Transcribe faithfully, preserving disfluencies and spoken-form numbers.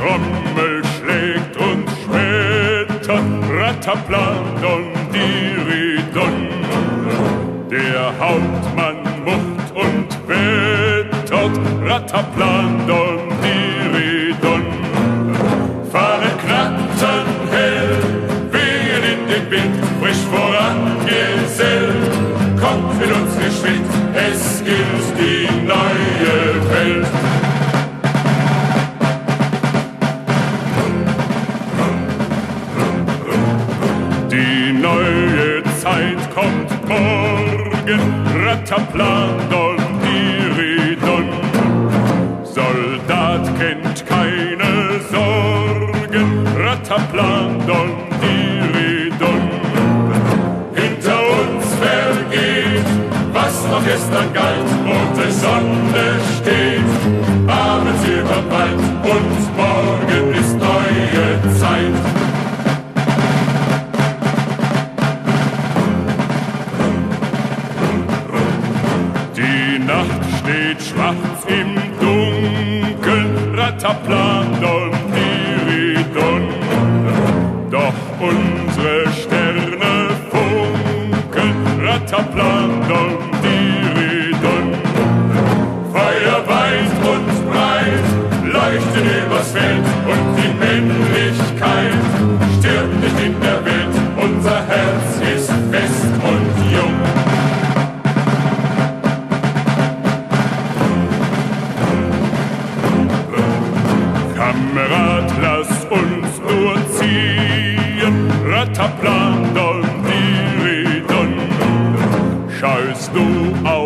Trommel schlägt und schmettert, Rataplan, Don, Diridon. Der Hauptmann murrt und wettert, Rataplan, Don, Diridon. Fahnen knattern hell, wehen in den Wind, frisch vorangesellt. Kommt mit uns geschwind, es gilt die neue Welt. Die neue Zeit kommt morgen, Rataplan, Don, Diridon. Soldat kennt keine Sorgen, Rataplan, Don, Diridon. Hinter uns vergeht, was noch gestern galt, rote Sonne steht, abends über Wald und morgen ist neue Zeit. Die Nacht steht schwarz im Dunkeln, Rataplan, Don, Diridon. Doch unsere Sterne funkeln, Rataplan, Don, Diridon. Feuer weit und breit leuchtet übers Feld und die Männlichkeit stirbt nicht in der Welt. Unser Herz ist fest und jung. Kamerad, lass uns nur ziehen, Rataplan, Don, Diridon. Schaust du auf